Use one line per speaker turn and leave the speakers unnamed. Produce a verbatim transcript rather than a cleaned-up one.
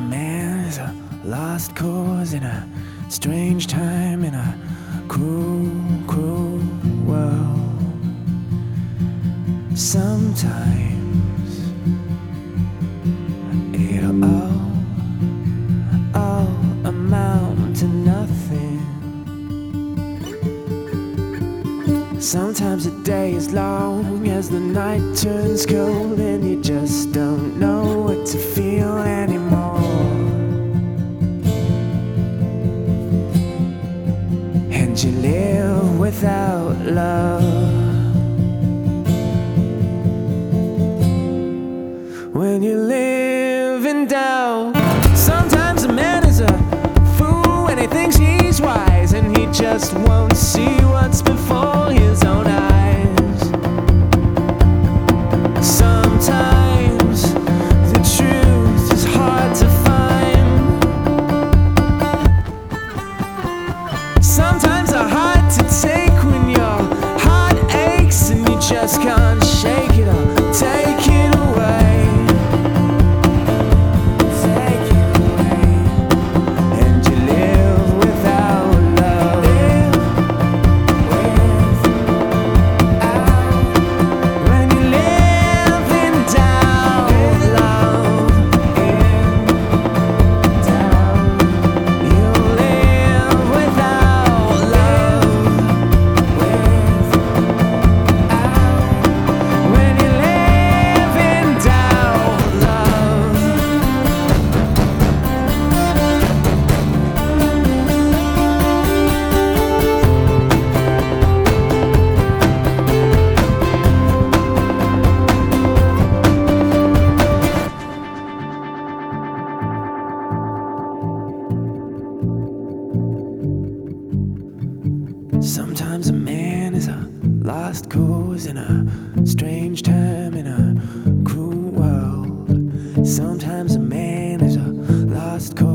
man is a lost cause in a strange time, in a cruel, cruel world. Sometimes it'll all, all amount to nothing. Sometimes the day is long as the night turns cold, and you just don't know what to feel anymore. And you live without love. When you live in doubt, sometimes a man is a fool when he thinks he's wise, and he just won't see what's before his own eyes. Sometimes the truth is hard to find. Sometimes they're hard to take when your heart aches and you just can't shake it or take it away. Sometimes a man is a lost cause in a strange time, in a cruel world. Sometimes a man is a lost cause.